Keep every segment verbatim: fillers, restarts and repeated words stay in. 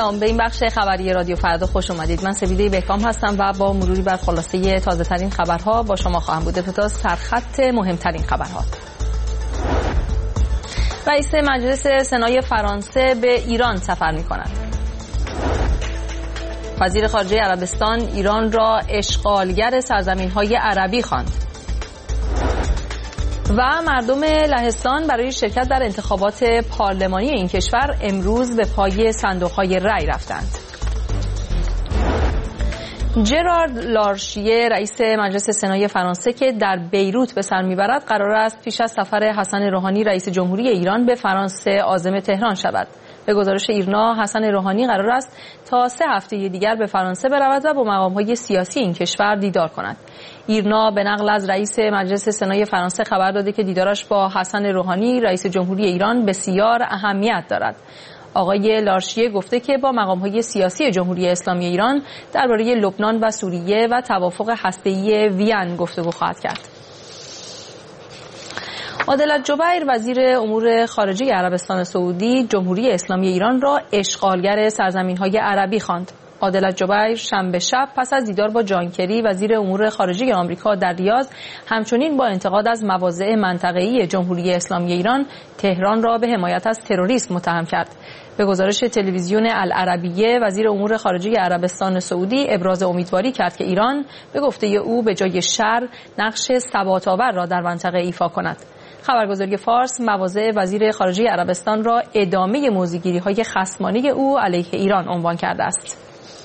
سلام، به این بخش خبری رادیو فردا خوش اومدید. من سپیده بهکام هستم و با مروری بر خلاصه تازه ترین خبرها با شما خواهم بود. ابتدا سرخط مهمترین خبرها. رئیس مجلس سنای فرانسه به ایران سفر می‌کند. وزیر خارجه عربستان ایران را اشغالگر سرزمین‌های عربی خواند. و مردم لهستان برای شرکت در انتخابات پارلمانی این کشور امروز به پای صندوق‌های رأی رفتند. جرارد لارشیه رئیس مجلس سنای فرانسه که در بیروت به سر میبرد قرار است پیش از سفر حسن روحانی رئیس جمهوری ایران به فرانسه عازم تهران شود. به گزارش ایرنا حسن روحانی قرار است تا سه هفته دیگر به فرانسه برود و با مقام‌های سیاسی این کشور دیدار کند. ایرنا به نقل از رئیس مجلس سنای فرانسه خبر داده که دیدارش با حسن روحانی رئیس جمهوری ایران بسیار اهمیت دارد. آقای لارشیه گفته که با مقام‌های سیاسی جمهوری اسلامی ایران درباره لبنان و سوریه و توافق هسته‌ای وین گفتگو خواهد کرد. عادل جبیر وزیر امور خارجه عربستان سعودی جمهوری اسلامی ایران را اشغالگر سرزمین‌های عربی خواند. عادل جبیر شنبه شب پس از دیدار با جان کری وزیر امور خارجه آمریکا در ریاض همچنین با انتقاد از مواضع منطقه‌ای جمهوری اسلامی ایران تهران را به حمایت از تروریسم متهم کرد. به گزارش تلویزیون العربیه وزیر امور خارجه عربستان سعودی ابراز امیدواری کرد که ایران به گفته او به جای شر نقش ثبات‌آور را در منطقه ایفا کند. خبرگزاری فارس مواضع وزیر خارجه عربستان را ادامه موضع‌گیری‌های خصمانه او علیه ایران عنوان کرده است.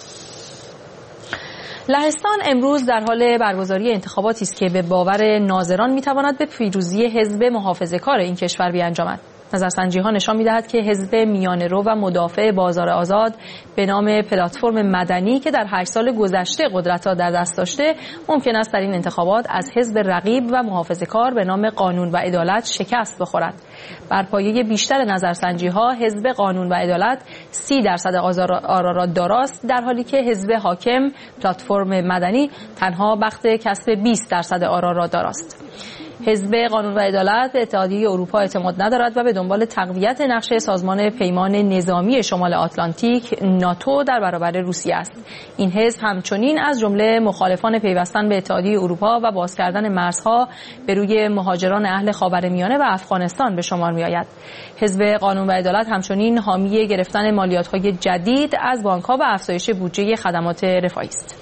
لهستان امروز در حال برگزاری انتخاباتی است که به باور ناظران می‌تواند به پیروزی حزب محافظه‌کار این کشور بیانجامد. نظرسنجی‌ها نشان می‌دهد که حزب میانه‌رو و مدافع بازار آزاد به نام پلتفرم مدنی که در هشت سال گذشته قدرت را در دست داشته ممکن است در این انتخابات از حزب رقیب و محافظه‌کار به نام قانون و عدالت شکست بخورد. بر پایه بیشتر نظرسنجی‌ها حزب قانون و عدالت سی درصد آرا را داراست، در حالی که حزب حاکم پلتفرم مدنی تنها بخت کسب بیست درصد آرا را داراست. حزب قانون و عدالت به اتحادیه اروپا اعتماد ندارد و به دنبال تقویت نقش سازمان پیمان نظامی شمال آتلانتیک ناتو در برابر روسیه است. این حزب همچنین از جمله مخالفان پیوستن به اتحادیه اروپا و باز کردن مرزها به روی مهاجران اهل خاورمیانه و افغانستان به شمار می‌آید. حزب قانون و عدالت همچنین حامی گرفتن مالیات‌های جدید از بانک‌ها و افزایش بودجه خدمات رفاهی است.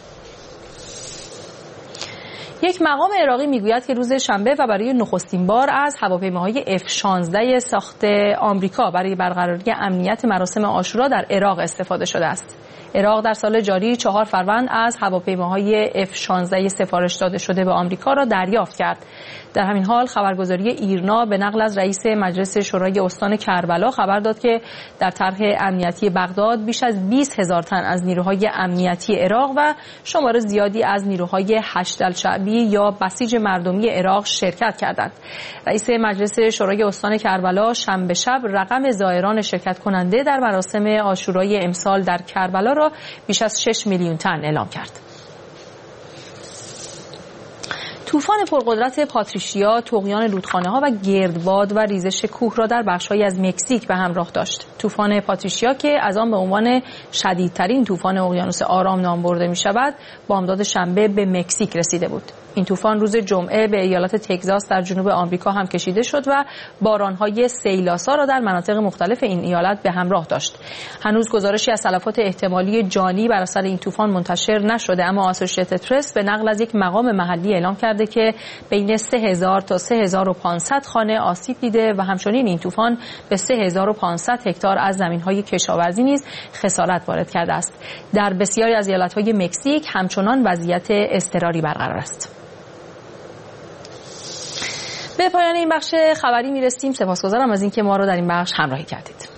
یک مقام عراقی میگوید که روز شنبه و برای نخستین بار از هواپیماهای اف شانزده ساخت آمریکا برای برقراری امنیت مراسم عاشورا در عراق استفاده شده است. عراق در سال جاری چهار فروند از هواپیماهای اف شانزده سفارش داده شده به آمریکا را دریافت کرد. در همین حال خبرگزاری ایرنا به نقل از رئیس مجلس شورای استان کربلا خبر داد که در طرح امنیتی بغداد بیش از بیست هزار تن از نیروهای امنیتی عراق و شمار زیادی از نیروهای هشت الشعبی یا بسیج مردمی عراق شرکت کردند. رئیس مجلس شورای استان کربلا شنبه شب رقم زائران شرکت کننده در مراسم عاشورای امسال در کربلا را بیش از شش میلیون تن اعلام کرد. طوفان پرقدرت پاتریشیا طغیان رودخانه‌ها و گردباد و ریزش کوه را در بخش‌هایی از مکزیک به همراه داشت. طوفان پاتریشیا که از آن به عنوان شدیدترین طوفان اقیانوس آرام نام برده می‌شود، بامداد شنبه به مکزیک رسیده بود. این طوفان روز جمعه به ایالت تگزاس در جنوب آمریکا هم کشیده شد و باران‌های سیل‌آسا را در مناطق مختلف این ایالت به همراه داشت. هنوز گزارشی از تلفات احتمالی جانی بر اثر این طوفان منتشر نشده، اما آسوشییتد پرس به نقل از یک مقام محلی اعلام کرده که بین سه هزار تا سه هزار و پانصد خانه آسیب دیده و همچنین این طوفان به سه هزار و پانصد هکتار از زمین‌های کشاورزی نیز خسارت وارد کرده است. در بسیاری از ایالت‌های مکزیک همچنان وضعیت اضطراری برقرار است. به پایان این بخش خبری میرسیم. سپاسگزارم از اینکه ما را در این بخش همراهی کردید.